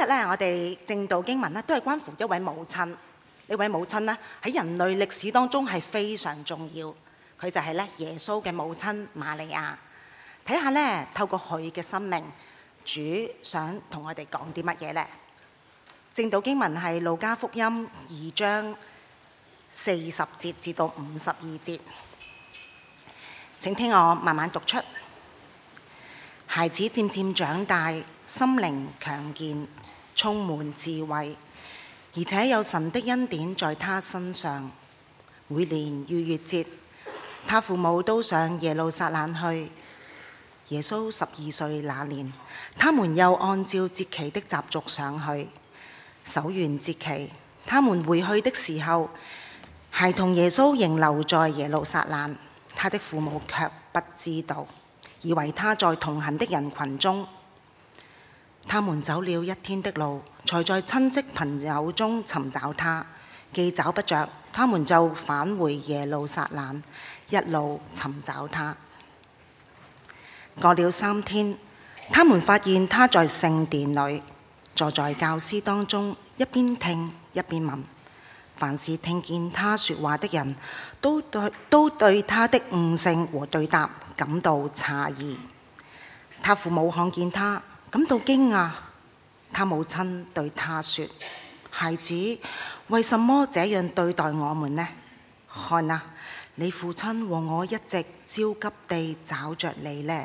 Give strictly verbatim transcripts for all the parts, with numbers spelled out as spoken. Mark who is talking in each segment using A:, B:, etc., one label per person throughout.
A: 日咧，我哋正道經文咧，都係關乎一位母親。呢位母親咧，喺人類歷史當中係非常重要。佢就係咧耶穌嘅母親瑪利亞。睇下咧，透過佢嘅生命，主想同我哋講啲乜嘢呢？正道經文係路加福音二章四十節至到五十二節。請聽我慢慢讀出。孩子漸漸長大，心靈強健，充滿智慧，而且有神的恩典在他身上。每年逾越節，他父母都上耶路撒冷去。耶穌十二歲那年，他們又按照節期的習俗上去。守完節期，他們回去的時候，孩童耶穌仍留在耶路撒冷，他的父母卻不知道，以為他在同行的人群中。他們走了一天的路，才在親戚朋友中尋找他，既找不着，他們就返回耶路撒冷，一路尋找他。過了三天，他們發現他在聖殿裡，坐在教師當中，一邊聽一邊問。凡是聽見他說話的人，都對都對他的悟性和對答感到詫異。他父母看見他，感到驚訝。他母親對他說：孩子，為什麼這樣對待我們呢？看啊，你父親和我一直焦急地找着你呢。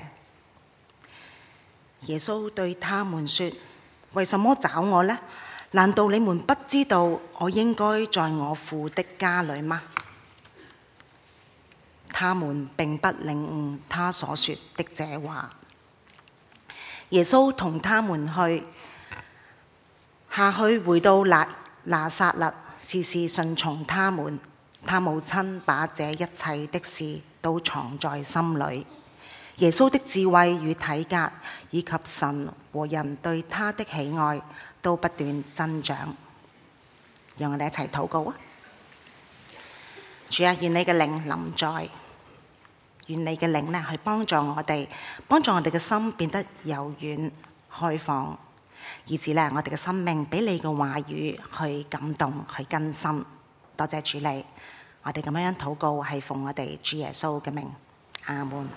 A: 耶穌對他們說：為什麼找我呢？難道你們不知道我應該在我父的家裡嗎？他們並不領悟他所說的這話。耶穌同他們去下去，回到拿拿撒勒，事事順從他們。他母親把這一切的事都藏在心裡。耶穌的智慧與體格，以及神和人對他的喜愛，都不斷增長。讓我哋一齊禱告啊！主啊，願你嘅靈臨在，願你嘅靈呢去幫助我哋，幫助我哋嘅心變得柔軟開放，以致呢我哋嘅生命俾你嘅話語去感動去更新。多謝主你，我哋咁樣樣禱告係奉我哋主耶穌嘅名，阿門。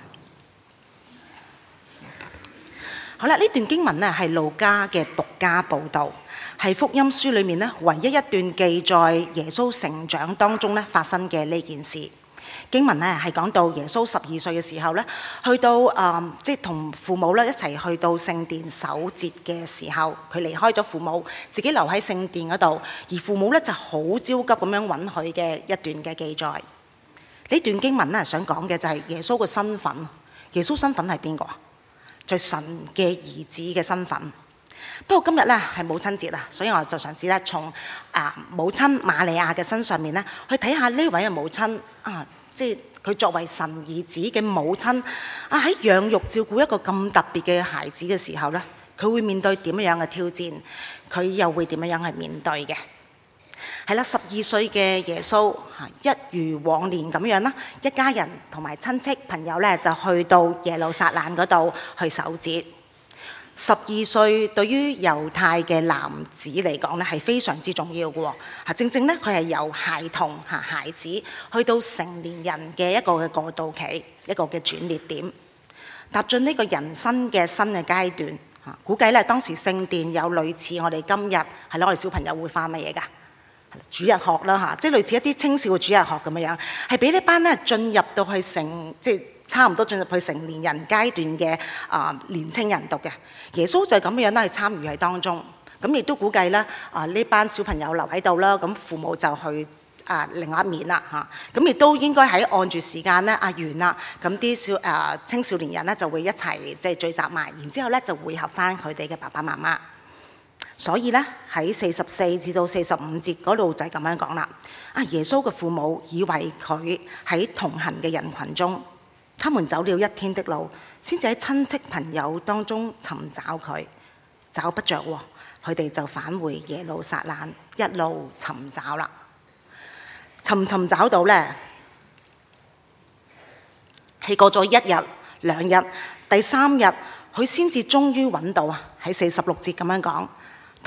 A: 好啦，呢段經文呢係路加嘅獨家報導，係福音書裏面呢唯一一段記載耶穌成長當中呢發生嘅呢件事。經文呢係講到耶穌十二歲嘅時候呢，去到誒即係同父母咧一齊去到聖殿守節嘅時候，佢離開咗父母，自己留喺聖殿嗰度，而父母呢就好焦急咁樣揾佢嘅一段嘅記載。呢段經文呢想講嘅就係耶穌嘅身份。耶穌身份係邊個啊？就係神嘅兒子嘅身份。不過今日咧係母親節啊，所以我就嘗試咧從啊母親瑪利亞嘅身上面咧去睇下呢位嘅母親啊，即係佢作為神兒子嘅母親啊，喺養育照顧一個咁特別嘅孩子嘅時候咧，佢會面對點樣嘅挑戰？佢又會點樣去面對嘅？係啦，十二歲嘅耶穌嚇，一如往年咁樣啦，一家人同埋親戚朋友咧就去到耶路撒冷嗰度去守節。十二歲對於猶太嘅男子嚟講咧係非常之重要嘅喎嚇，正正咧佢係由孩童嚇孩子去到成年人嘅一個嘅過渡期，一個嘅轉捩點，踏進呢個人生嘅新嘅階段嚇。估計咧當時聖殿有類似我哋今日係咯，我哋小朋友會返乜嘢㗎？主日學啦嚇，即係類似一啲青少嘅主日學咁樣，係俾呢班咧進入到去成即係差唔多進入去成年人階段嘅啊、呃、年青人讀嘅。耶穌就係咁樣啦，去參與喺當中。咁亦都估計咧啊呢班小朋友留喺度啦，咁父母就去啊、呃、另外一面啦嚇。咁亦都應該喺按住時間咧啊完啦，咁啲小啊、呃、青少年人咧就會一齊即係聚集埋，然之後咧就會合翻佢哋嘅爸爸媽媽。所以咧喺四十四至到四十五節嗰度就係咁樣講啦。啊，耶穌嘅父母以為佢喺同行嘅人群中，他們走了一天的路，先至喺親戚朋友當中尋找佢，找不着喎，佢哋就返回耶路撒冷，一路尋找啦。尋唔尋找到咧？係過咗一日、兩日、第三日，佢先至終於揾到啊！喺四十六節咁樣講。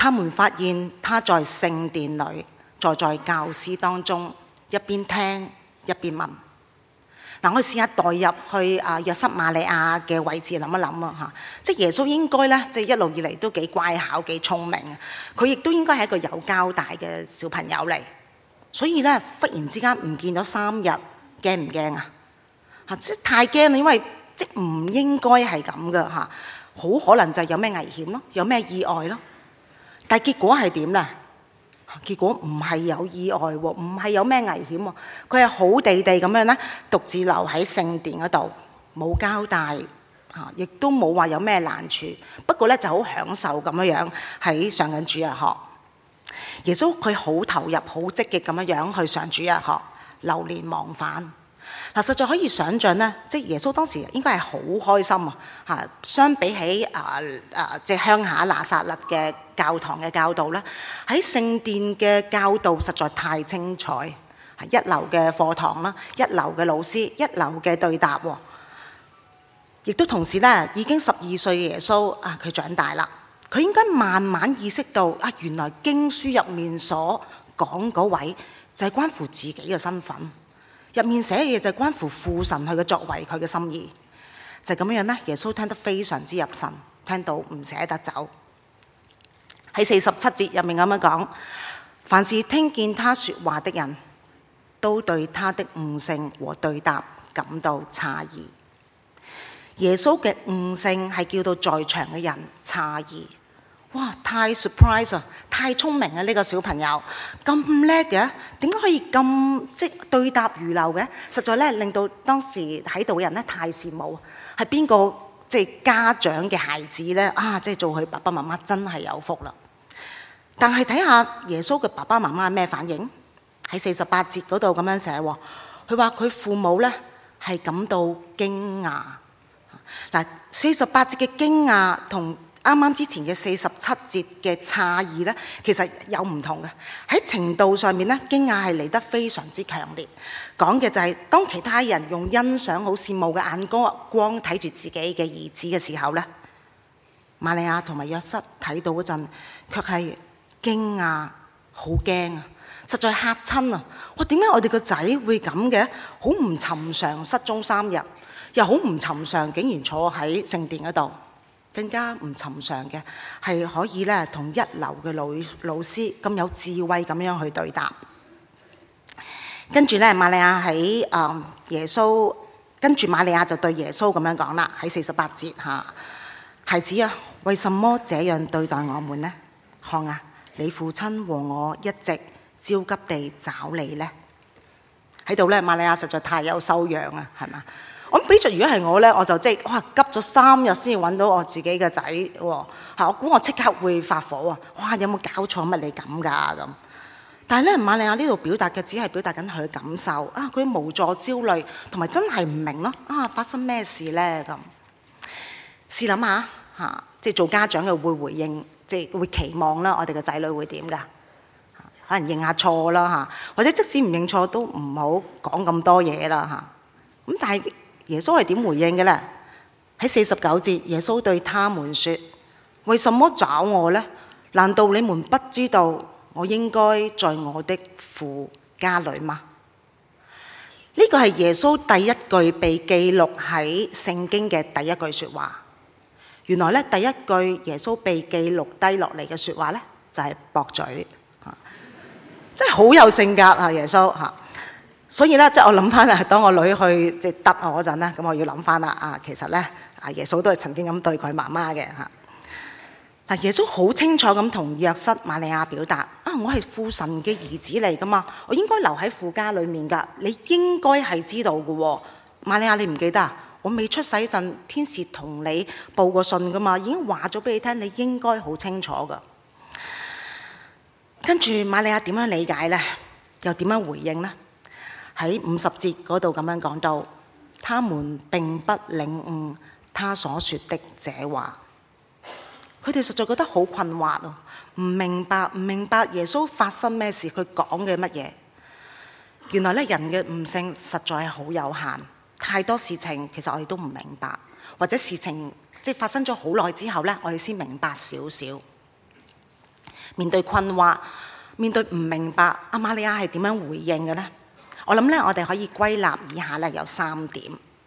A: 他們發現他在聖殿裏坐在教師當中，一邊聽一邊問。嗱，我哋試下代入去啊約瑟瑪利亞嘅位置諗一諗啊嚇，即係耶穌應該咧，即係一路以嚟都幾乖巧、幾聰明啊。佢亦都應該係一個有交代嘅小朋友嚟，所以咧忽然之間唔見咗三日，驚唔驚啊？嚇，即係太驚啦，因為即係唔應該係咁噶嚇，好可能就係有咩危險咯，有咩意外咯。但係結果係點咧？結果唔係有意外喎，唔係有咩危險喎，佢係好地地咁樣咧，獨自留喺聖殿嗰度，冇交代嚇，亦都冇話有咩難處。不過咧就好享受咁樣樣喺上緊主日學。耶穌佢好投入、好積極咁樣樣去上主日學，流連忘返。嗱，實在可以想像咧，即係耶穌當時應該係好開心啊！嚇，相比起啊啊，即係鄉下拿撒勒嘅教堂嘅教導咧，喺聖殿嘅教導實在太精彩，係一流嘅課堂啦，一流嘅老師，一流嘅對答喎。亦都同時咧，已經十二歲嘅耶穌啊，佢長大啦，佢應該慢慢意識到啊，原來經書入面所講嗰位就係關乎自己嘅身份。入面寫嘅嘢就係關乎父神佢嘅作為，佢嘅心意，就咁樣樣咧。耶穌聽得非常之入神，聽到唔捨得走。喺四十七節入面咁樣講，凡是聽見他說話的人，都對他的悟性和對答感到詫異。耶穌嘅悟性係叫到在場嘅人詫異。哇！太 surprise 啊！太聰明啊！呢個小朋友咁叻嘅，點解可以咁即對答如流嘅？實在咧令到當時喺度嘅人咧太羨慕。係邊個即係家長嘅孩子咧？啊！即係做佢爸爸媽媽真係有福啦。但係睇下耶穌嘅爸爸媽媽係咩反應？喺四十八節嗰度咁樣寫喎，佢話佢父母咧係感到驚訝。嗱，四十八節嘅驚訝同啱啱之前嘅四十七節嘅詫異咧，其實有唔同嘅。喺程度上面咧，驚訝係嚟得非常之強烈，講嘅就係當其他人用欣賞、好羨慕嘅眼光光睇住自己嘅兒子嘅時候咧，瑪利亞同埋約瑟睇到嗰陣，卻係驚訝、好驚啊！實在嚇親啊！哇，點解我哋個仔會咁嘅？好唔尋常，失蹤三日，又好唔尋常，竟然坐喺聖殿嗰度。更加唔尋常嘅係可以咧同一流嘅老老師咁有智慧咁樣去對答。跟住咧，瑪利亞喺誒耶穌，跟住瑪利亞就對耶穌咁樣講啦，喺四十八節嚇，孩子啊，為什麼這樣對待我們呢？看啊，你父親和我一直焦急地找你呢。喺度咧，瑪利亞實在太有修養啊，係嘛？我諗，比著如果係我咧，我就即係哇急咗三日先至揾到我自己嘅仔喎嚇！我估我即刻會發火啊！哇，有冇搞錯，乜你咁㗎咁？但係咧，瑪利亞呢度表達嘅只係表達緊佢嘅感受啊！佢無助、焦慮，同埋真係唔明咯啊！發生咩事咧咁？試諗下嚇，即係做家長嘅會回應，即係會期望啦，我哋嘅仔女會點㗎？可能認下錯啦嚇，或者即使唔認錯都唔好講咁多嘢啦嚇。咁但係耶穌係點回應嘅咧？喺四十九節，耶穌對他們說：為什麼找我呢？難道你們不知道我應該在我的父家裏嗎？呢個係耶穌第一句被記錄喺聖經嘅第一句説話。原來咧，第一句耶穌被記錄低落嚟嘅説話咧，就係駁嘴，真係好有性格啊！耶穌嚇。所以咧，即係我諗翻啊，當我女去即係得我嗰陣咧，咁我要諗翻啦啊，其實咧，啊耶穌都係曾經咁對佢媽媽嘅嚇。嗱，耶穌好清楚咁同約瑟瑪利亞表達啊，我係父神嘅兒子嚟噶嘛，我應該留喺父家裏面噶，你應該係知道嘅喎。瑪利亞，你唔記得啊？我未出世嗰陣，天使同你報過信噶嘛，已經話咗俾你聽，你應該好清楚噶。跟住瑪利亞點樣理解咧？又點樣回應咧？喺五十節嗰度咁樣講到，他們並不領悟他所說的這話。佢哋實在覺得好困惑啊，唔明白，唔明白耶穌發生咩事，佢講嘅乜嘢。原來咧，人嘅悟性實在係好有限，太多事情其實我哋都唔明白，或者事情即係發生咗好耐之後咧，我哋先明白少少。 面對困惑，面對唔明白，阿瑪利亞係點樣回應嘅呢？我諗咧，我哋可以歸納以下咧有三點。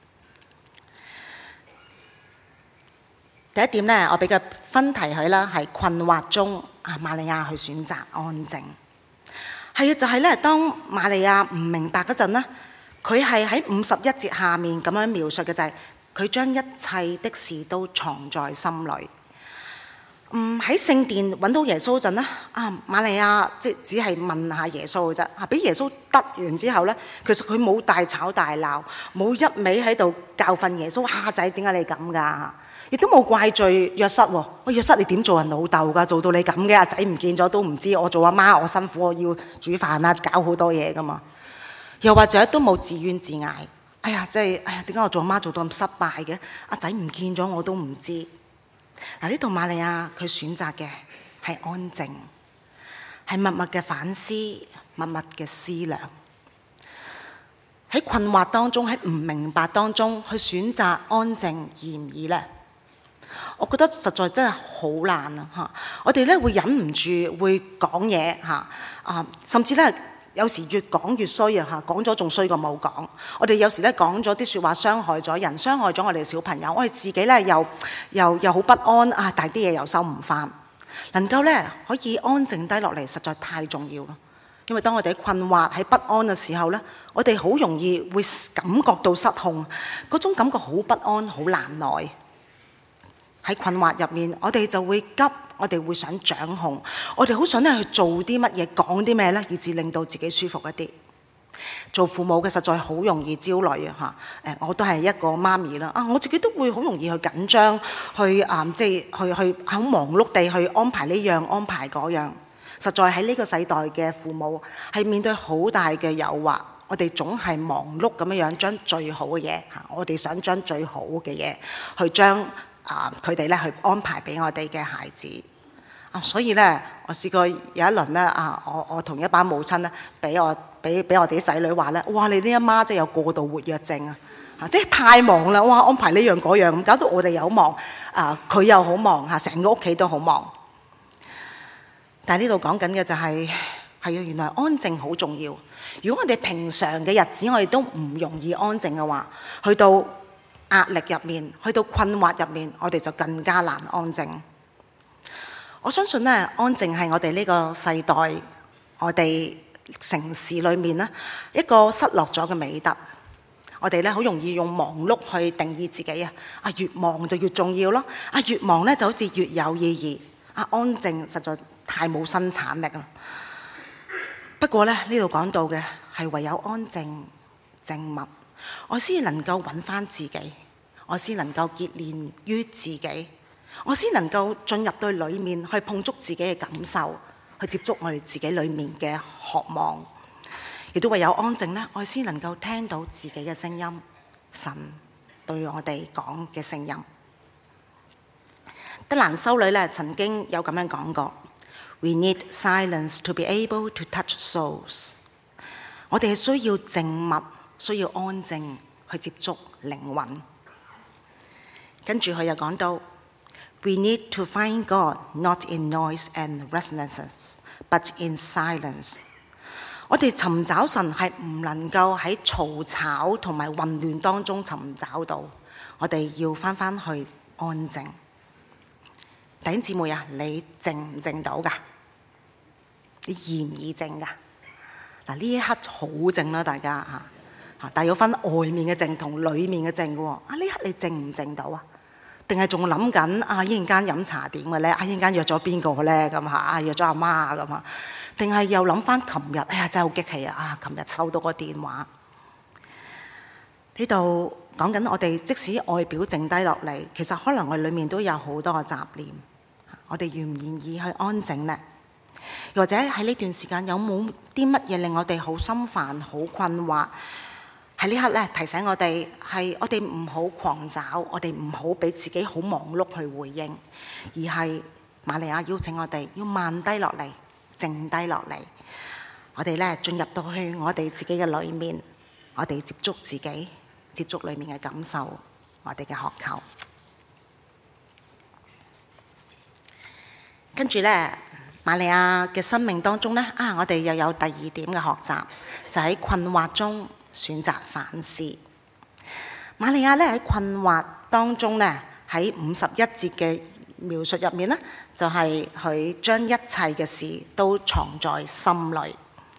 A: 第一點咧，我俾個分題佢啦，係困惑中，阿瑪利亞去選擇安靜。係啊，就係咧，當瑪利亞唔明白嗰陣咧，佢係喺五十一節下面咁樣描述嘅，就係佢將一切的事都藏在心裏。嗯，喺聖殿揾到耶穌嗰陣咧，啊瑪利亞即係只係問下耶穌嘅啫，嚇俾耶穌得完之後咧，其實佢冇大吵大鬧，冇一味喺度教訓耶穌，蝦仔點解你咁㗎？亦都冇怪罪約瑟喎，喂約瑟你點做人老豆㗎？做到你咁嘅，阿仔唔見咗都唔知，我做阿媽我辛苦，我要煮飯啊，搞好多嘢㗎嘛。又或者都冇自怨自艾，哎呀即係哎呀點解我做阿媽做到咁失敗嘅？阿仔唔見咗我都唔知。嗱，呢度瑪利亞佢選擇嘅係安靜，係默默嘅反思，默默嘅思量。喺困惑當中，喺唔明白當中，去選擇安靜易唔易呢？我覺得實在真係好難啊！嚇，我哋咧會忍唔住會講嘢嚇啊，甚至咧有時越講越衰啊！嚇，講咗仲衰過冇講。我哋有時咧講咗啲説話傷害咗人，傷害咗我哋嘅小朋友，我哋自己咧又又又好不安啊！但係啲嘢又收唔翻，能夠咧可以安靜低落嚟，實在太重要咯。因為當我哋喺困惑喺不安嘅時候咧，我哋好容易會感覺到失控，嗰種感覺好不安，好難耐。喺困惑入面，我哋就會急，我哋會想掌控，我哋好想咧去做啲乜嘢，講啲咩咧，以至令到自己舒服一啲。做父母嘅實在好容易焦慮啊！嚇，誒，我都係一個媽咪啦，啊，我自己都會好容易去緊張，去啊、嗯，即係去去好忙碌地去安排呢樣安排嗰樣。實在喺呢個世代嘅父母係面對好大嘅誘惑，我哋總係忙碌咁樣樣將最好嘅嘢嚇，我哋想將最好嘅嘢去將。啊！佢哋咧去安排俾我哋嘅孩子啊，所以咧，我試過有一輪咧啊，我我同一班母親咧，俾我俾俾我哋啲仔女話咧，哇！你呢一媽真係有過度活躍症啊！啊，即係太忙啦，哇！安排呢樣嗰樣咁，搞到我哋又好忙啊，佢又好忙嚇，成個屋企都好忙。但係呢度講緊嘅就係係啊，原來安靜好重要。如果我哋平常嘅日子我哋都唔容易安靜嘅話，去到壓力入面，去到困惑入面，我哋就更加難安靜。我相信咧，安靜係我哋呢個世代，我哋城市裏面咧一個失落咗嘅美德。我哋咧好容易用忙碌去定義自己啊！啊，越忙就越重要咯！啊，越忙咧就好似越有意義。啊，安靜實在太冇生產力啦。不過咧，呢度講到嘅係唯有安靜靜默，我先能夠揾翻自己，我先能夠結連於自己，我先能夠進入對裏面去碰觸自己嘅感受，去接觸我哋自己裏面嘅渴望，亦都唯有安靜呢，我先能夠聽到自己嘅聲音，神對我哋講嘅聲音。德蘭修女咧曾經有咁樣講過 ：We need silence to be able to touch souls。我哋係需要靜默。需要安靜去接觸靈魂。跟住佢又講到 ，We need to find God not in noise and resonances, but in silence。我哋尋找神係唔能夠喺嘈吵同埋混亂當中尋找到，我哋要返返去安靜。弟兄姊妹啊，你靜唔靜到㗎？你易唔易靜㗎？嗱，呢一刻好靜啦，大家嚇。但係要分外面嘅靜同裡面嘅靜嘅喎。啊，呢刻你靜唔靜到啊？定係仲諗緊啊？一陣間飲茶點嘅咧？啊，一陣間約咗邊個咧？咁嚇啊，約咗阿媽咁啊？定係又諗翻琴日？哎呀，真係好激氣啊！啊，琴日收到個電話。呢度講緊我哋即使外表靜低落嚟，其實可能我裡面都有好多個雜念。我哋願唔願意去安靜呢？又或者喺呢段時間有冇啲乜嘢令我哋好心煩、好困惑？喺呢刻咧，提醒我哋係我哋唔好狂找，我哋唔好俾自己好忙碌去回應，而係瑪利亞邀請我哋要慢低落嚟，靜低落嚟。我哋咧進入到去我哋自己嘅裏面，我哋接觸自己，接觸裏面嘅感受，我哋嘅渴求。跟住咧， 瑪利亞嘅生命當中呢，啊，我哋又有第二點嘅學習，就喺困惑中選擇反思。瑪利亞咧喺困惑當中呢，喺五十一節嘅描述入面呢，就係佢將一切嘅事都藏在心裏。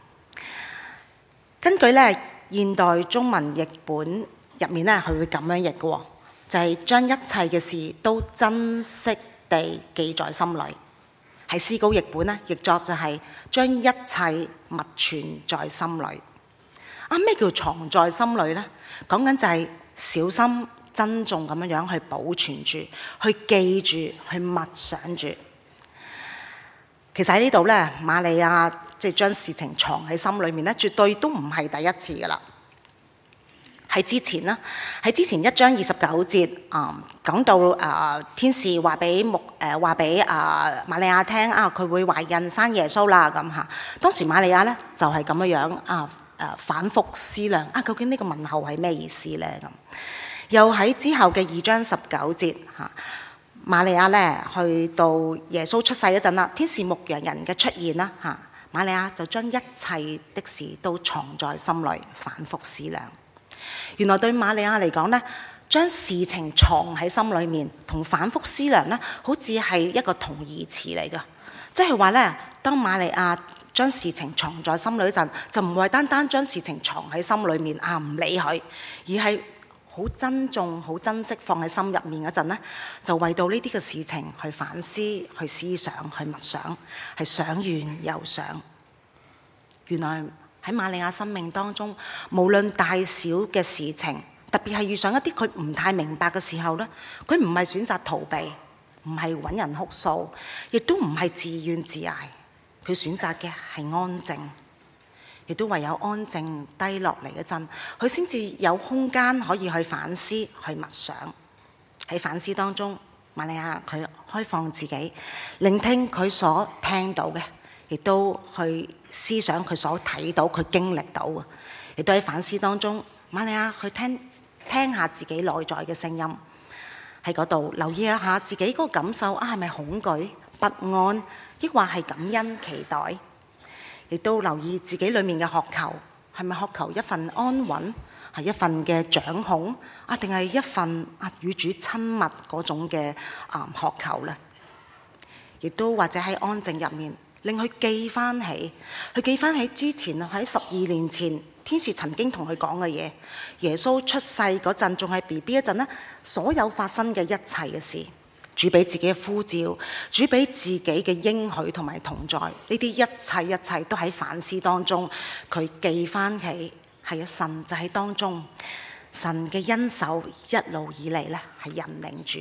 A: 根據咧現代中文譯本入面呢，佢會咁樣譯嘅，就係將一切嘅事都珍惜地記在心裏。喺思高譯本呢，譯作就係將一切默存在心裏。啊，咩叫藏在心裏呢？講緊就係小心珍重咁樣樣去保存住，去記住，去默想住。其實喺呢度咧，瑪利亞即係將事情藏喺心裏面咧，絕對都唔係第一次噶啦。喺之前啦，喺之前一章二十九節啊，講到啊天使話俾木誒話俾啊瑪利亞聽啊，佢會懷孕生耶穌啦咁嚇。當時瑪利亞咧就係咁樣樣啊誒反覆思量啊，究竟呢個問候係咩意思咧咁？又喺之後嘅二章十九節嚇，瑪利亞咧去到耶穌出世嗰陣啦，天使牧羊人嘅出現啦嚇，瑪利亞就將一切的事都藏在心裏，反覆思量。原來對瑪利亞嚟講呢，將事情藏喺心裏面同反覆思量呢，好似係一個同義詞嚟㗎。即係話呢，當瑪利亞將事情藏在心裏嗰陣，就唔係單單將事情藏喺心裏面啊，唔理佢，而係好珍重、好珍惜放喺心入面嗰陣呢，就為到呢啲嘅事情去反思、去思想、去默想，係想完又想。原來喺瑪利亞生命當中，無論大小嘅事情，特別係遇上一啲佢唔太明白嘅時候呢，佢唔係選擇逃避，唔係揾人哭訴，亦都唔係自怨自艾，佢選擇嘅係安靜，亦都唯有安靜低落嚟嗰陣，佢先至有空間可以去反思、去默想。喺反思當中，瑪利亞佢開放自己，聆聽佢所聽到嘅，亦都去思想佢所睇到、佢經歷到嘅，亦都喺反思當中，瑪利亞去聽聽下自己內在嘅聲音，喺嗰度留意一下自己嗰個感受啊，係咪恐懼、不安，抑或係感恩、期待？亦都留意自己裡面嘅渴求，係咪渴求一份安穩，係一份嘅掌控啊，定係一份啊與主親密嗰種嘅啊渴求呢？亦都或者喺安靜入面，令佢記翻起，佢記翻起之前啊，喺十二年前，天使曾經同佢講嘅嘢，耶穌出世嗰陣，仲係 B B 嗰陣呢，所有發生嘅一切嘅事，主俾自己嘅呼召，主俾自己嘅應許同埋同在，呢啲一切一切都喺反思當中，佢記翻起，係啊，神就喺當中，神嘅恩手一路以嚟呢係引領住。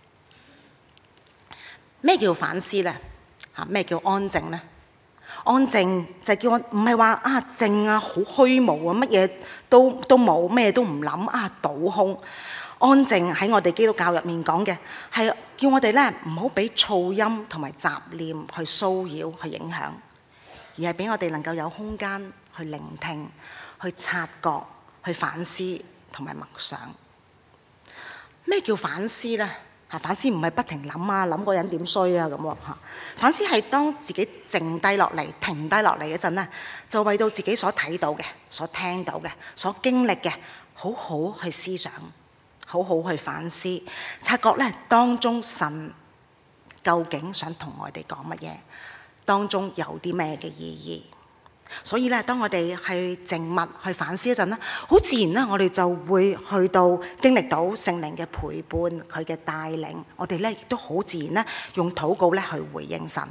A: 咩叫反思呢？嚇，咩叫安靜呢？安靜就叫我唔係話啊靜啊，好虛無啊，乜嘢都都冇，咩都唔諗啊，倒空。安靜喺我哋基督教入面講嘅係叫我哋咧唔好俾噪音同埋雜念去騷擾、去影響，而係俾我哋能夠有空間去聆聽、去察覺、去反思同埋默想。咩叫反思呢？嚇，反思唔係不停諗啊，諗個人點衰啊咁喎嚇。反思係當自己靜低落嚟、停低落嚟嗰陣呢，就為到自己所睇到嘅、所聽到嘅、所經歷嘅，好好去思想。好好去反思，察覺咧當中神究竟想同我哋講乜嘢，當中有啲咩嘅意義。所以咧，當我哋去靜默去反思一陣咧，好自然咧，我哋就會去到經歷到聖靈嘅陪伴，佢嘅帶領，我哋咧亦都好自然咧用禱告咧去回應神。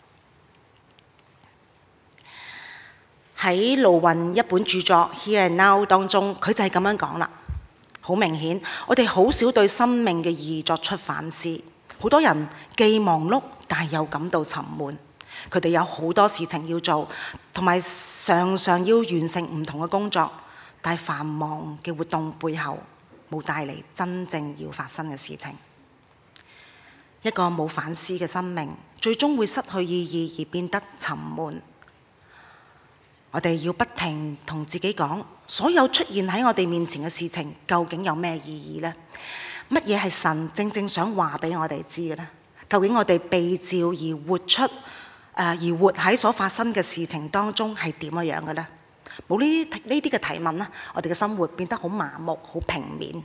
A: 喺盧雲一本著作《Here and Now》當中，佢就係咁樣講啦。好明顯，我哋好少對生命嘅意義作出反思。好多人既忙碌，但係又感到沉悶。佢哋有好多事情要做，同埋常常要完成唔同嘅工作，但係繁忙嘅活動背後冇帶嚟真正要發生嘅事情。一個冇反思嘅生命，最終會失去意義而變得沉悶。我哋要不停同自己講，所有出現喺我哋面前嘅事情，究竟有咩意義呢？乜嘢係神正正想話俾我哋知嘅呢？究竟我哋被召而活出而活喺所發生嘅事情當中係點樣嘅呢？冇呢啲呢啲嘅提問呢，我哋嘅生活變得好麻木、好平面。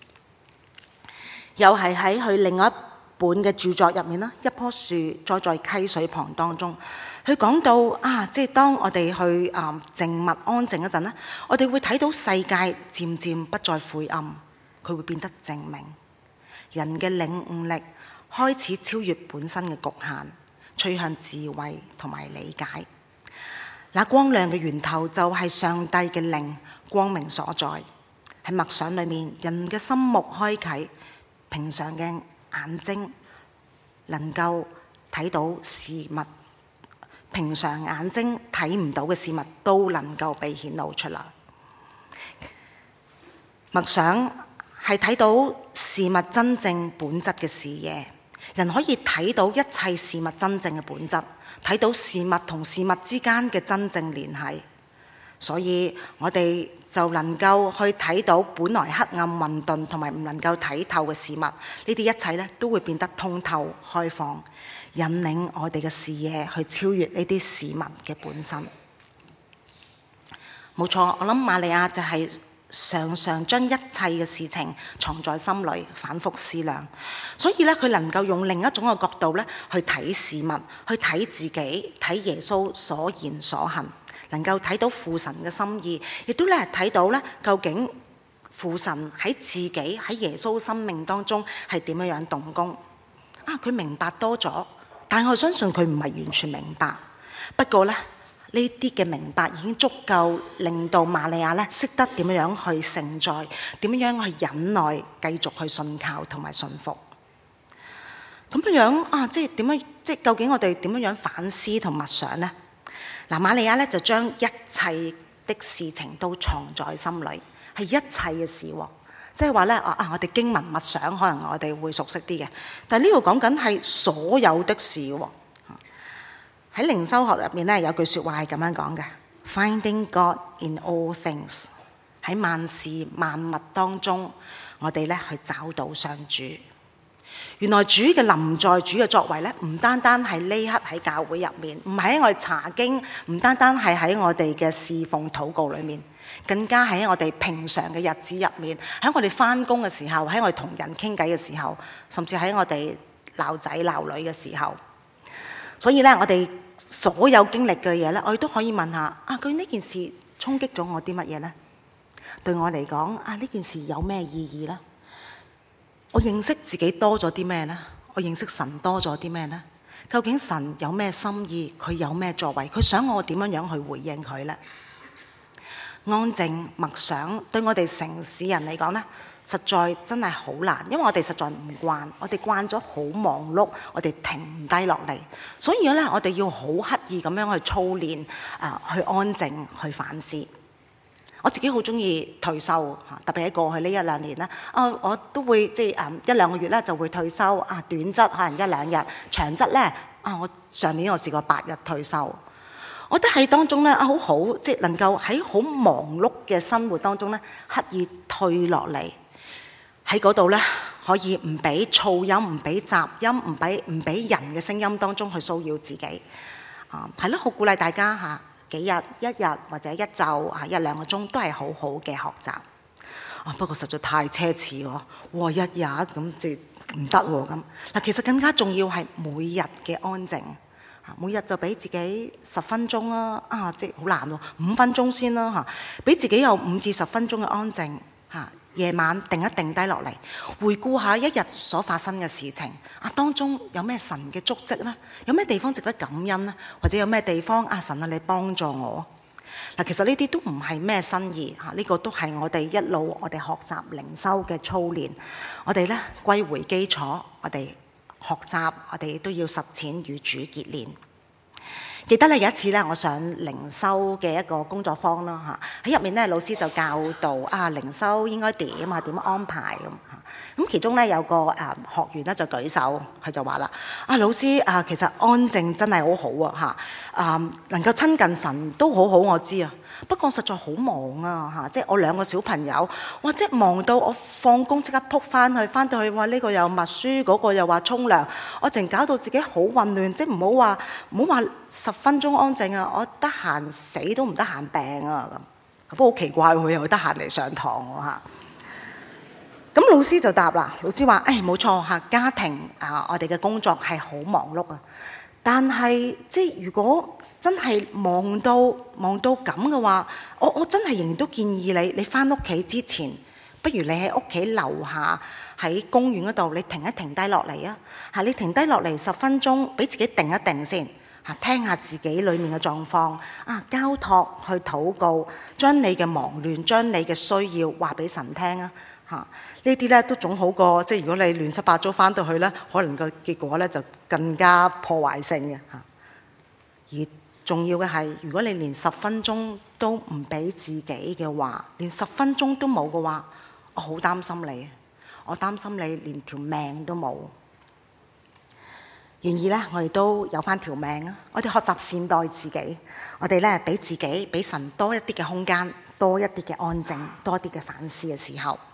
A: 又係喺佢另外一本嘅著作入面啦，一棵樹栽在溪水旁當中，佢講到啊，即係當我哋去啊靜默安靜一陣咧，我哋會睇到世界漸漸不再灰暗，佢會變得正明。人嘅領悟力開始超越本身嘅局限，趨向智慧同埋理解。那光亮嘅源頭就係上帝嘅靈，光明所在。喺默想裏面，人嘅心目開啟，平常嘅眼睛能夠睇到事物，平常眼睛睇唔到嘅事物都能夠被顯露出嚟。默想係睇到事物真正本質嘅視野，人可以睇到一切事物真正嘅本質，睇到事物同事物之間嘅真正聯繫，所以我哋就能夠去睇到本來黑暗混沌同埋唔能夠睇透嘅事物，呢啲一切咧都會變得通透開放，引領我哋嘅視野去超越呢啲事物嘅本身。冇錯，我諗瑪利亞就係常常將一切嘅事情藏在心裏，反覆思量，所以咧佢能夠用另一種嘅角度咧去睇事物，去睇自己，睇耶穌所言所行，能夠睇到父神嘅心意，亦都咧睇到咧究竟父神喺自己喺耶穌生命當中係點樣樣動工啊！佢明白多咗，但我相信佢唔係完全明白。不過咧，呢啲嘅明白已經足夠令到瑪利亞咧識得點樣樣去承載，點樣樣去忍耐，繼續去信靠同埋信服。咁樣樣啊，即係點樣？即係究竟我哋點樣樣反思同默想呢？嗱，瑪利亞咧就將一切的事情都藏在心裏，係一切嘅事喎。即係話咧啊，我哋經文默想可能我哋會熟悉啲嘅，但係呢度講緊係所有的事喎。喺靈修學入面咧有句説話係咁樣講嘅 ：Finding God in all things， 喺萬事萬物當中，我哋咧去找到上主。原來主嘅臨在，主嘅作為咧，唔單單係呢刻喺教會入面，唔係喺我哋查經，唔單單係喺我哋嘅侍奉禱告裏面，更加喺我哋平常嘅日子入面，喺我哋返工嘅時候，喺我哋同人傾偈嘅時候，甚至喺我哋鬧仔鬧女嘅時候。所以咧，我哋所有經歷嘅嘢咧，我哋都可以問下啊，究竟呢件事衝擊咗我啲乜嘢呢？對我嚟講啊，呢件事有咩意義呢？我認識自己多咗啲咩呢？我認識神多咗啲咩呢？究竟神有咩心意？佢有咩作為？佢想我點樣樣去回應佢呢？安靜默想對我哋城市人嚟講呢，實在真係好難，因為我哋實在唔慣，我哋慣咗好忙碌，我哋停唔低落嚟，所以咧我哋要好刻意咁樣去操練啊、呃，去安靜去反思。我自己好中意退休嚇，特別喺過去呢一兩年咧，啊我都會即係誒一兩個月咧就會退休啊，短則可能一兩日，長則咧啊我上年我試過八日退休。我覺得喺當中咧啊好好，即係能夠喺好忙碌嘅生活當中咧刻意退落嚟，喺嗰度咧可以唔俾噪音、唔俾雜音、唔俾唔俾人嘅聲音當中去騷擾自己啊，係咯，好鼓勵大家嚇。幾日一日或者一晝啊一兩個鐘都係好好嘅學習啊，不過實在太奢侈喎！哇，一日咁即係唔得喎咁嗱。其實更加重要係每日嘅安靜啊，每日就俾自己十分鐘啦啊，即係好難喎，五分鐘先啦嚇，俾自己有五至十分鐘嘅安靜嚇。夜晚定一定低落嚟，回顧下一日所發生嘅事情啊，當中有咩神嘅足跡呢？有咩地方值得感恩呢？或者有咩地方啊神啊你幫助我嗱？其實呢啲都唔係咩新意嚇，呢個都係我哋一路我哋學習靈修嘅操練。我哋咧歸回基礎，我哋學習，我哋都要實踐與主結連。記得咧有一次咧，我上靈修嘅一個工作坊啦嚇，喺入面咧老師就教導啊靈修應該點啊點安排咁嚇。咁其中咧有個誒學員咧就舉手，佢就話啦：啊老師啊，其實安靜真係好好啊嚇，啊能夠親近神都好好，我知啊。 不過實在好忙啊嚇，即係我兩個小朋友，哇！即係忙到我放工即刻撲翻去，翻到去哇呢個又默書，嗰個又話沖涼，我淨搞到自己好混亂，即係唔好話唔好話十分鐘安靜啊！我得閒死都唔得閒病啊咁，不過好奇怪佢又得閒嚟上堂喎嚇。咁老師就答啦，老師話：誒冇錯嚇，家庭啊，我哋嘅工作係好忙碌啊，但係即係如果真係忙到忙到咁嘅話，我我真係仍然都建議你，你翻屋企之前，不如你喺屋企樓下喺公園嗰度，你停一停低落嚟啊！嚇，你停低落嚟十分鐘，俾自己定一定先嚇，聽下自己裡面嘅狀況啊，交託去禱告，將你嘅忙亂，將你嘅需要話俾神聽啊！嚇，呢啲咧都總好過，即係如果你亂七八糟翻到去咧，可能個結果咧就更加破壞性嘅嚇。而重要嘅係，如果你連十分鐘都唔俾自己嘅話，連十分鐘都冇嘅話，我好擔心你，我擔心你連條命都冇。願意咧，我哋都有翻條命啊！我哋學習善待自己，我哋咧俾自己俾神多一啲嘅空間，多一啲嘅安靜，多一啲嘅反思嘅時候。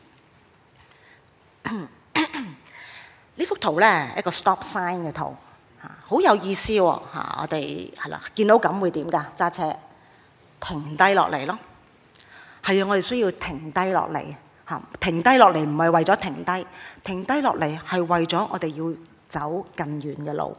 A: 呢幅圖咧，一個 stop sign 嘅圖。好有意思喎、哦、我哋係啦，見到咁會點㗎？揸車停低落嚟咯，係啊，我哋需要停低落嚟嚇，停低落嚟唔係為咗停低，停低落嚟係為咗我哋要走更遠嘅路。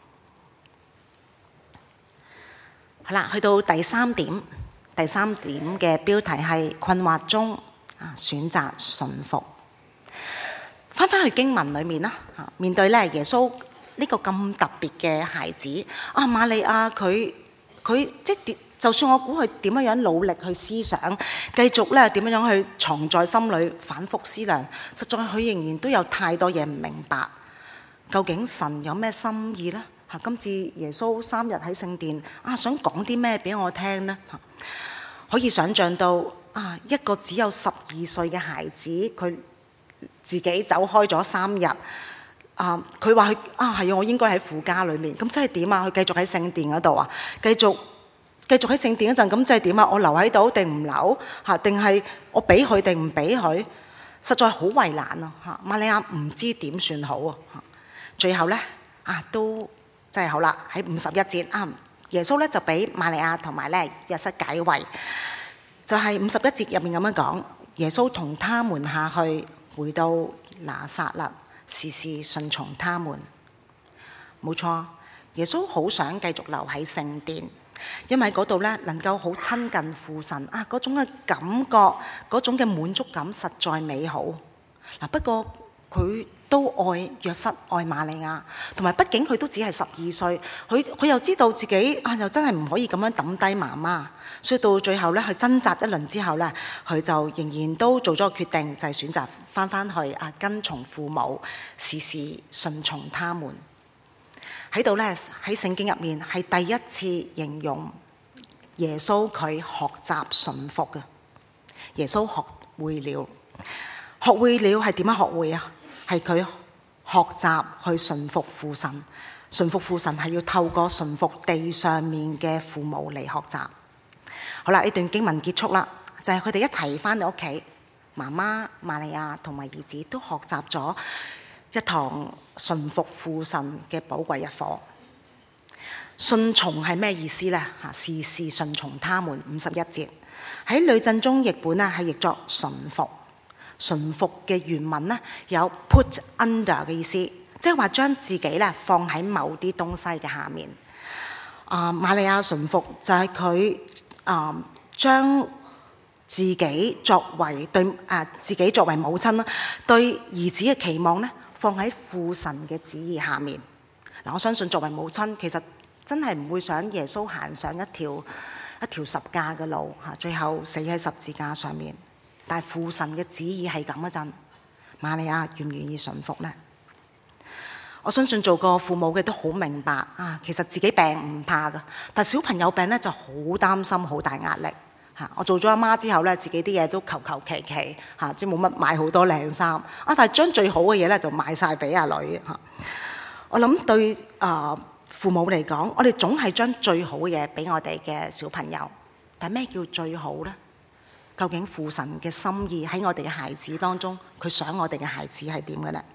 A: 好啦，去到第三點，第三點嘅標題係困惑中啊選擇順服。翻返去經文裡面啦嚇，面對咧耶穌呢個咁特別嘅孩子啊，瑪利亞佢佢即係就算我估佢點樣樣努力去思想，繼續咧點樣樣去藏在心裏反覆思量，實在佢仍然都有太多嘢唔明白。究竟神有咩心意呢？嚇，今次耶穌三日喺聖殿啊，想講啲咩俾我聽呢？嚇，可以想像到啊，一個只有十二歲嘅孩子，佢自己走開咗三日。啊！佢話佢啊係啊，我應該喺父家裏面，咁即係點啊？佢繼續喺聖殿嗰度啊，繼續繼續喺聖殿嗰陣，咁即係點啊？我留喺度定唔留嚇？定係我俾佢定唔俾佢？實在好為難啊！嚇，瑪利亞唔知點算好啊！嚇，最後咧啊都真係好啦，喺五十一節啊，耶穌咧就俾瑪利亞同埋咧約瑟解圍，就係五十一節入面咁樣講，耶穌同他們下去，回到拿撒勒。時時順從他們，冇錯。耶穌好想繼續留喺聖殿，因為嗰度咧能夠好親近父神啊！嗰種嘅感覺，嗰種嘅滿足感實在美好。嗱，不過佢都愛約瑟，愛瑪利亞，同埋畢竟佢都只係十二歲，佢佢又知道自己啊，又真係唔可以咁樣抌低媽媽。所以到最後咧，佢掙扎一輪之後咧，佢就仍然都做咗個決定，就係選擇翻返去啊，跟從父母，時時順從他們。喺度咧，喺聖經入面係第一次形容耶穌佢學習順服嘅。耶穌學會了，學會了係點樣學會啊？係佢學習去順服父神，順服父神係要透過順服地上面嘅父母嚟學習。好啦，呢段經文結束啦，就係佢哋一齊翻到屋企，媽媽瑪利亞同埋兒子都學習咗一堂順服父神嘅寶貴一課。順從係咩意思呢？嚇，時時順從他們。五十一節喺呂振中譯本呢係譯作順服。順服嘅原文呢有 put under 嘅意思，即係話將自己咧放喺某啲東西嘅下面。啊、呃，瑪利亞順服就係佢。啊、嗯！將自己作為對啊、呃、自己作為母親啦，對兒子嘅期望咧，放喺父神嘅旨意下面。嗱、呃，我相信作為母親，其實真係唔會想耶穌行上一條一條十架嘅路嚇，最後死喺十字架上面。但係父神嘅旨意係咁嗰陣，瑪利亞願唔願意順服呢？我相信做過父母嘅都好明白啊，其實自己病唔怕噶，但係小朋友病咧就好擔心，好大壓力嚇。我做咗阿媽之後咧，自己啲嘢都求求其其嚇，即係冇乜買好多靚衫啊，但係將最好嘅嘢咧就買晒俾阿女嚇。我諗對啊、呃、父母嚟講，我哋總係將最好嘅嘢俾我哋嘅小朋友， 但係咩叫最好呢？究竟父神嘅心意喺我哋嘅孩子當中，佢想我哋嘅孩子係點嘅呢？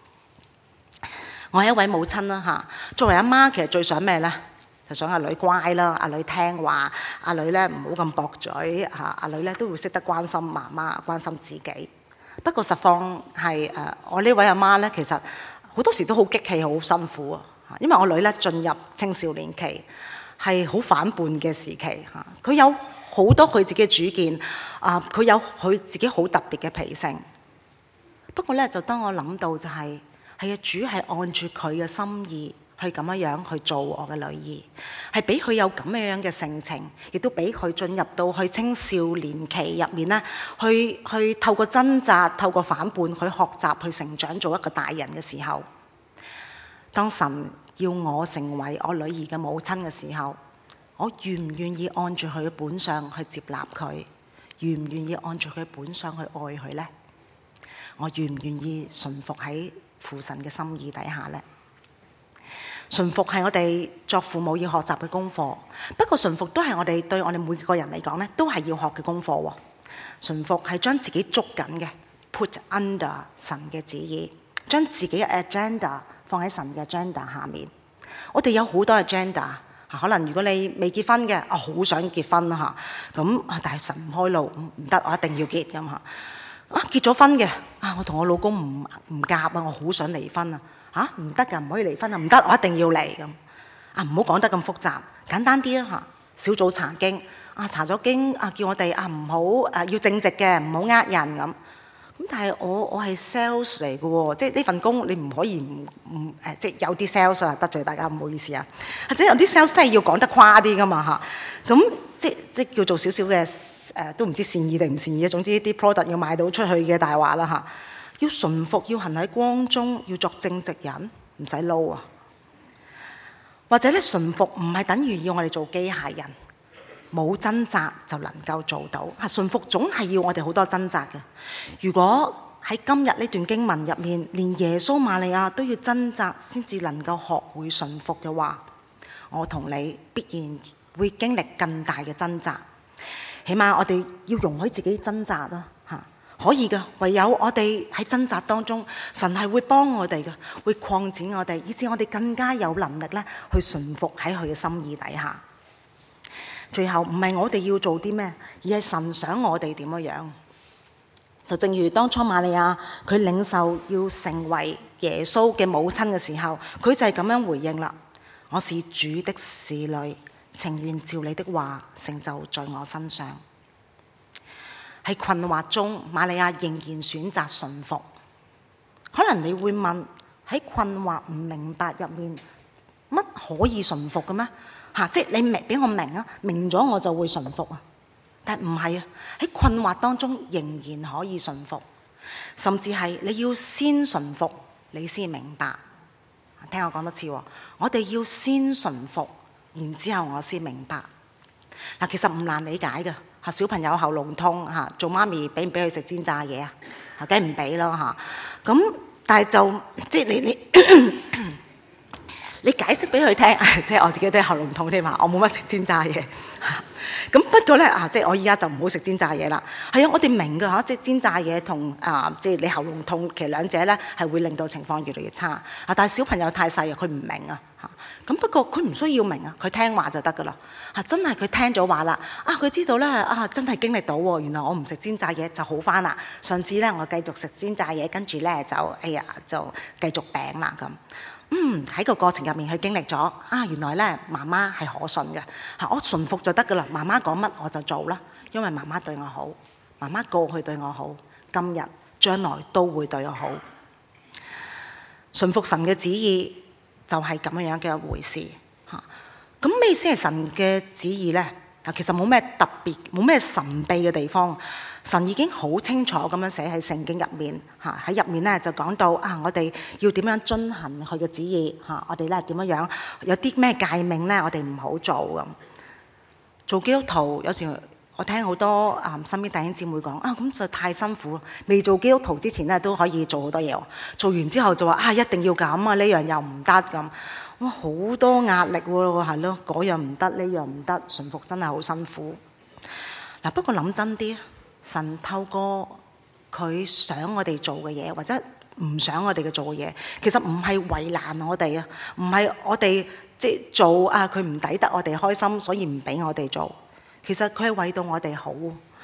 A: 我係一位母親啦嚇，作為阿媽，其實最想咩呢？就想阿女乖啦，阿女聽話，阿女咧唔好咁駁嘴嚇，阿女咧都會識得關心媽媽，關心自己。不過實況係誒，我呢位阿媽咧，其實好多時都好激氣，好辛苦啊！因為我女咧進入青少年期，係好反叛嘅時期嚇，佢有好多佢自己嘅主見啊，佢有佢自己好特別嘅脾性。不過咧，就當我諗到就係係啊，主係按住佢嘅心意去咁樣樣去做我嘅女兒，係俾佢有咁樣樣嘅性情，亦都俾佢進入到去青少年期入面咧，去去透過掙扎、透過反叛去學習、去成長，做一個大人嘅時候，當神要我成為我女兒嘅母親嘅時候，我願唔願意按住佢嘅本相去接納佢？願唔願意按住佢嘅本相去愛佢呢？我願唔願意順服喺父神嘅心意底下呢？順服係我哋作父母要學習嘅功課，不過順服都係我哋對我哋每個人嚟講咧，都係要學嘅功課喎。順服係將自己捉緊嘅 ，put under 神嘅旨意，將自己嘅 agenda 放喺神嘅 agenda 下面。我哋有好多 agenda， 可能如果你未結婚嘅，我好想結婚嚇，咁但係神唔開路，唔得，我一定要結咁嚇。啊，結咗婚嘅，啊我同我老公唔唔夾啊，我好想離婚啊。嚇唔得㗎，唔可以離婚啊！唔得，我一定要離咁啊！唔好講得咁複雜，簡單啲啊嚇。小組查經啊，查咗經啊，叫我哋啊唔好誒要正直嘅，唔好呃人咁。咁但係我我係 sales 嚟嘅喎，即係呢份工你唔可以唔唔誒，即係有啲 sales 啊，得罪大家唔好意思啊。或者有啲 sales 真係要講得誇啲㗎嘛嚇。咁即即叫做少少嘅誒，都唔知善意定唔善意啊。總之啲 product 要賣到出去嘅大話啦嚇。要順服，要行喺光中，要作正直人，唔使撈啊！或者咧，順服唔係等於要我哋做機械人，冇掙扎就能夠做到。啊，順服總係要我哋好多掙扎嘅。如果喺今日呢段經文入面，連耶穌瑪利亞都要掙扎先至能夠學會順服嘅話，我同你必然會經歷更大嘅掙扎。起碼我哋要容許自己掙扎啦。可以嘅，唯有我哋喺掙扎當中，神係會幫我哋嘅，會擴展我哋，以致我哋更加有能力咧去順服喺佢嘅心意底下。最後唔係我哋要做啲咩，而係神想我哋點樣樣。就正如當初瑪利亞佢領受要成為耶穌嘅母親嘅時候，佢就係咁樣回應啦：我是主的使女，情願照你的話成就在我身上。喺困惑中，瑪利亞仍然選擇順服。可能你會問：喺困惑唔明白入面，乜可以順服嘅咩？嚇、啊，即係你明俾我明啊，明咗我就會順服啊。但唔係啊，喺困惑當中仍然可以順服，甚至係你要先順服，你先明白。聽我講多次喎，我哋要先順服，然之後我先明白。嗱，其實唔難理解嘅。嚇，小朋友喉嚨痛嚇，做媽咪俾唔俾佢食煎炸嘢啊？嚇，梗係唔俾啦嚇。咁但係就即係你你你解釋俾佢聽，即係我自己都係喉嚨痛添嘛，我冇乜食煎炸嘢。咁不過咧啊，即係我依家就唔好食煎炸嘢啦。係啊，我哋明㗎嚇，即係煎炸嘢同啊，即係你喉嚨痛，其實兩者咧係會令到情況越嚟越差。啊，但係小朋友太細啊，佢唔明啊嚇。咁不過佢唔需要明啊，佢聽話就得㗎啦。嚇，真係佢聽咗話啦，啊佢知道咧啊，真係經歷到喎，原來我唔食煎炸嘢就好返啦。上次咧我繼續食煎炸嘢，跟住咧就哎呀就繼續病啦咁。嗯，喺個過程入面佢經歷咗啊，原來咧媽媽係可信嘅嚇，我順服就得㗎啦。媽媽講乜我就做啦，因為媽媽對我好，媽媽過去對我好，今日將來都會對我好。順服神嘅旨意就係咁樣樣嘅一回事嚇。咁咩先係神嘅旨意咧？啊，其實冇咩特別，冇咩神秘嘅地方。神已經好清楚咁樣寫喺聖經入面嚇，喺入面咧就講到啊，我哋要點樣遵行佢嘅旨意嚇，我哋咧點樣樣有啲咩誡命咧，我哋唔好做咁。做基督徒有時我聽好多啊身邊弟兄姊妹講啊，咁就太辛苦。未做基督徒之前咧都可以做好多嘢，做完之後就話啊一定要咁啊，呢樣又唔得咁，哇好多壓力喎，係咯，嗰樣唔得，呢樣唔得，順服真係好辛苦。 嗱，不過諗真啲，神透過佢想我哋做嘅嘢，或者唔想我哋嘅做嘅嘢，其實唔係為難我哋啊，唔係我哋即係做啊，佢唔抵得我哋開心，所以唔俾我哋做。其實佢係為到我哋好。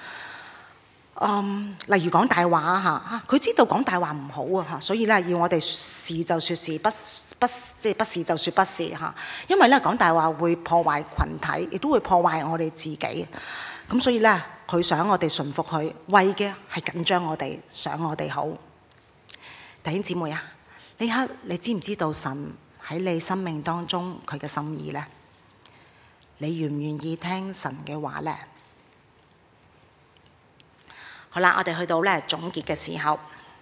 A: 嗯，例如講大話嚇，佢知道講大話唔好啊嚇，所以咧要我哋是就説是，不不即係不是就説不是嚇。因為咧講大話會破壞群體，亦都會破壞我哋自己。咁所以咧，佢想我哋順服佢，為嘅係緊張我哋，想我哋好。弟兄姊妹啊，呢刻你知唔知道神喺你生命當中佢嘅心意呢？你願唔願意聽神嘅話呢？好啦，我哋去到咧總結嘅時候，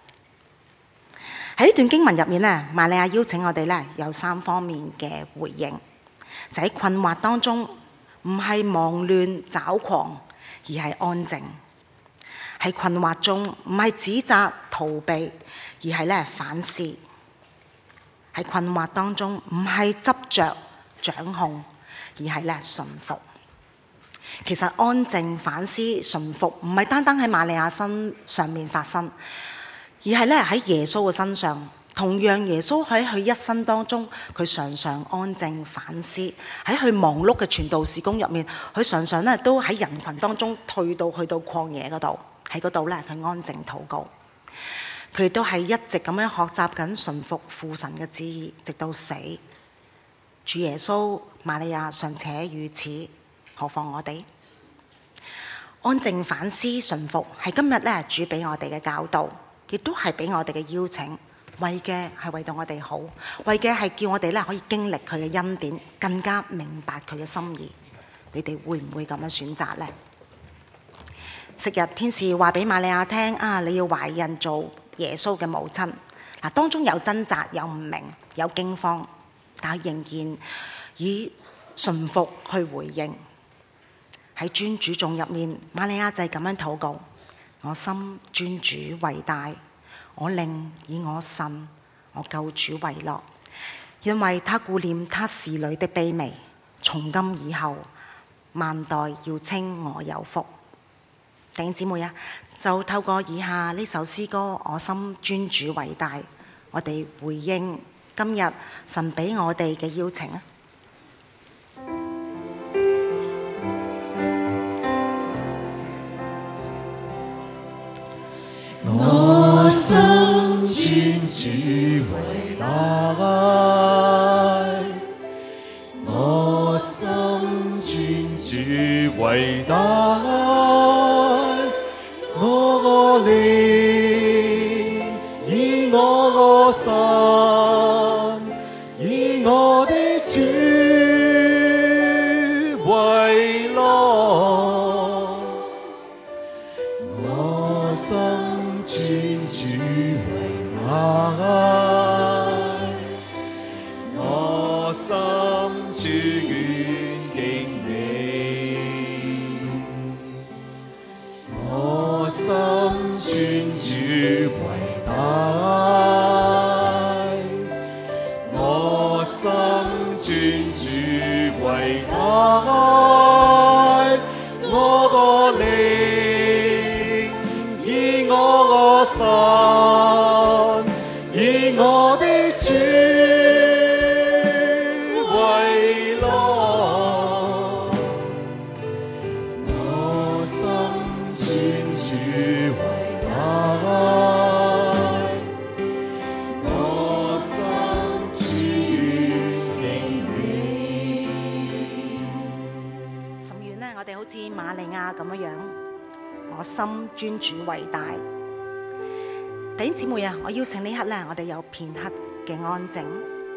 A: 喺呢段經文入面咧，瑪利亞邀請我哋咧有三方面嘅回應，就喺困惑當中，唔係忙亂抓狂，而係安靜；喺困惑中，唔係指責逃避，而係咧反思；喺困惑當中，唔係執着掌控，而係咧順服。其實安靜、反思、順服唔係單單喺瑪利亞身上面發生，而係咧喺耶穌嘅身上。同樣耶穌喺佢一生當中，佢常常安靜反思。喺佢忙碌嘅傳道事工入面，佢常常咧都喺人群當中退到去到曠野嗰度，喺嗰度咧佢安靜禱告。佢亦都係一直咁樣學習緊順服父神嘅旨意，直到死。主耶穌、瑪利亞尚且如此，何況我哋？安靜反思順服係今日咧主俾我哋嘅教導，亦都係俾我哋嘅邀請，為嘅係為到我哋好，為嘅係叫我哋咧可以經歷佢嘅恩典，更加明白佢嘅心意。你哋會唔會咁樣選擇呢？昔日天使話俾瑪利亞聽啊，你要懷孕做耶穌嘅母親。嗱，當中有掙扎，有唔明，有驚慌，但係仍然以順服去回應。喺尊主頌入面，瑪利亞就係咁樣禱告：我心尊主為大，我靈以我神我救主為樂，因為他顧念他侍女的卑微，從今以後萬代要稱我有福。弟兄姊妹啊，就透過以下呢首詩歌，我心尊主為大，我哋回應今日神俾我哋嘅邀請啊！
B: 我心尊主為大，我心尊主為大，我個靈以我個神，以我的主為樂，我心尊主為大，我心尊敬你，我心尊主為大，我心尊主為大，我個靈以我個神，以我的主為樂，我心尊主為大，我心尊敬你。
A: 甚願呢，我哋好似瑪利亞咁樣樣，我心尊主為大。弟兄姊妹啊，我邀請呢刻呢，我哋有片刻嘅安靜，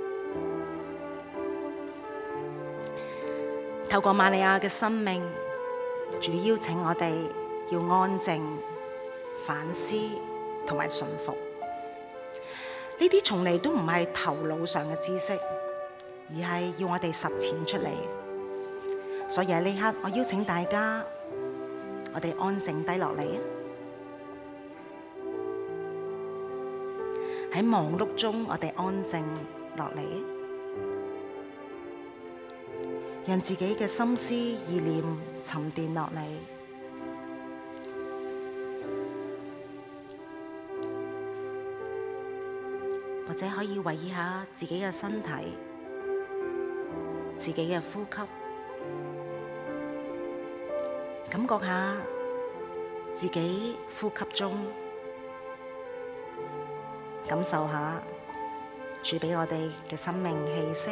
A: 透過瑪利亞嘅生命，主邀請我哋要安靜、反思同埋順服。呢啲從嚟都唔係頭腦上嘅知識，而係要我哋實踐出嚟。所以喺呢刻，我邀請大家，我哋安靜低落嚟啊！喺忙碌中，我哋安靜落嚟，讓自己嘅心思意念沉澱落嚟， 者可以留意下自己嘅身體，自己嘅呼吸，感覺下自己呼吸中，感受下主畀我哋嘅生命氣息。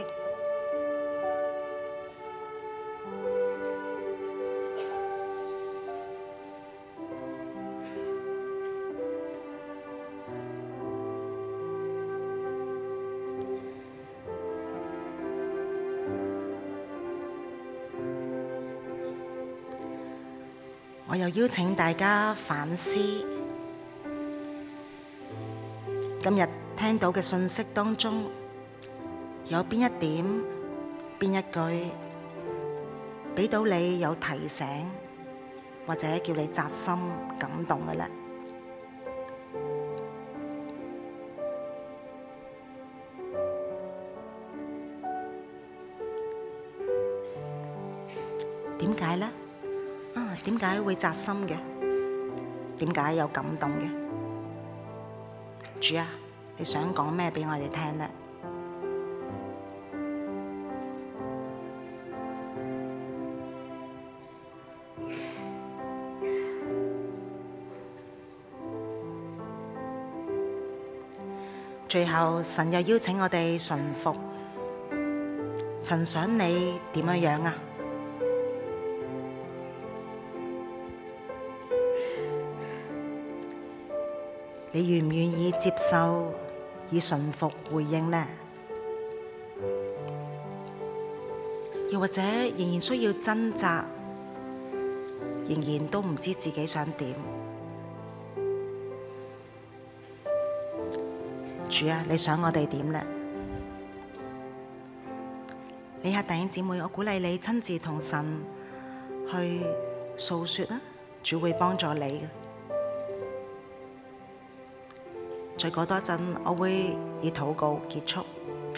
A: 我又邀請大家反思，今日聽到嘅信息當中，有邊一點、邊一句，俾到你有提醒，或者叫你扎心感動嘅咧？點解咧？啊，點解會扎心嘅？點解有感動嘅？主啊，你想講咩俾我哋聽呢？最後，神又邀請我哋順服。神想你點樣樣啊？你願唔願意接受，以順服回應呢？又或者仍然需要掙扎，仍然都唔知自己想點？主啊，你想我哋點呢？你係弟兄姊妹，我鼓勵你親自同神去訴說啦，主會幫助你嘅。再過多陣，我會以禱告結束。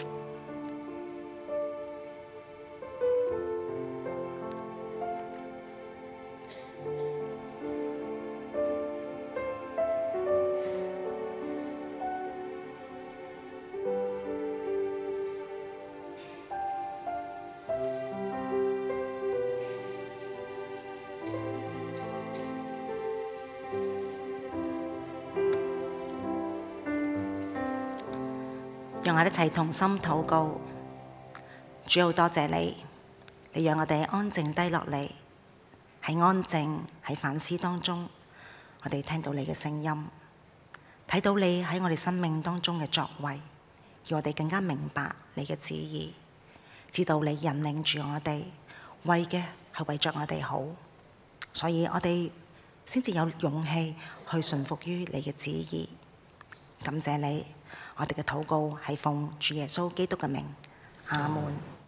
A: 讓我哋一齊同心禱告。主好，多謝你，你讓我哋安靜低落嚟，喺安靜喺反思當中，我哋聽到你嘅聲音，睇到你喺我哋生命當中嘅作為，叫我哋更加明白你嘅旨意，知道你引領住我哋，為嘅係為着我哋好，所以我哋先至有勇氣去順服於你嘅旨意。感謝你。我哋嘅禱告係奉主耶穌基督嘅名，阿門。